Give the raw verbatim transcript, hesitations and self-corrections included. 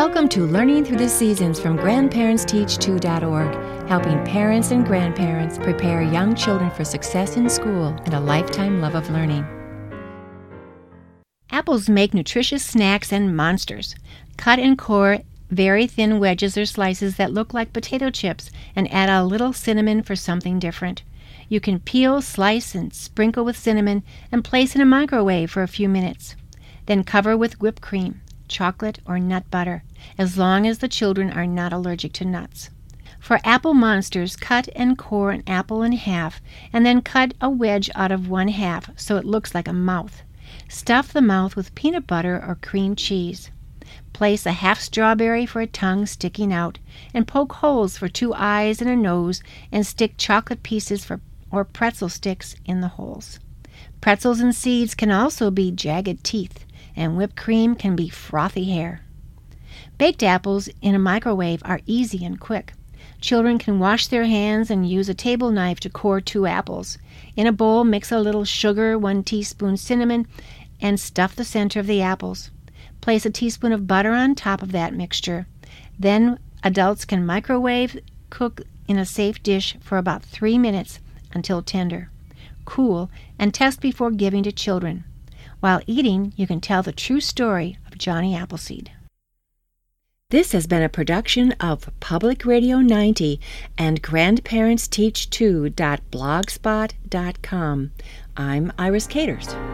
Welcome to Learning Through the Seasons from Grandparents Teach two dot org, helping parents and grandparents prepare young children for success in school and a lifetime love of learning. Apples make nutritious snacks and monsters. Cut and core very thin wedges or slices that look like potato chips and add a little cinnamon for something different. You can peel, slice, and sprinkle with cinnamon and place in a microwave for a few minutes. Then cover with whipped cream, chocolate, or nut butter, as long as the children are not allergic to nuts. For apple monsters, cut and core an apple in half and then cut a wedge out of one half so it looks like a mouth. Stuff the mouth with peanut butter or cream cheese. Place a half strawberry for a tongue sticking out and poke holes for two eyes and a nose and stick chocolate pieces for or pretzel sticks in the holes. Pretzels and seeds can also be jagged teeth, and whipped cream can be frothy hair. Baked apples in a microwave are easy and quick. Children can wash their hands and use a table knife to core two apples. In a bowl, mix a little sugar, one teaspoon cinnamon, and stuff the center of the apples. Place a teaspoon of butter on top of that mixture. Then adults can microwave cook in a safe dish for about three minutes until tender. Cool and test before giving to children. While eating, you can tell the true story of Johnny Appleseed. This has been a production of Public Radio ninety and Grandparents Teach two dot blogspot dot com. I'm Iris Caters.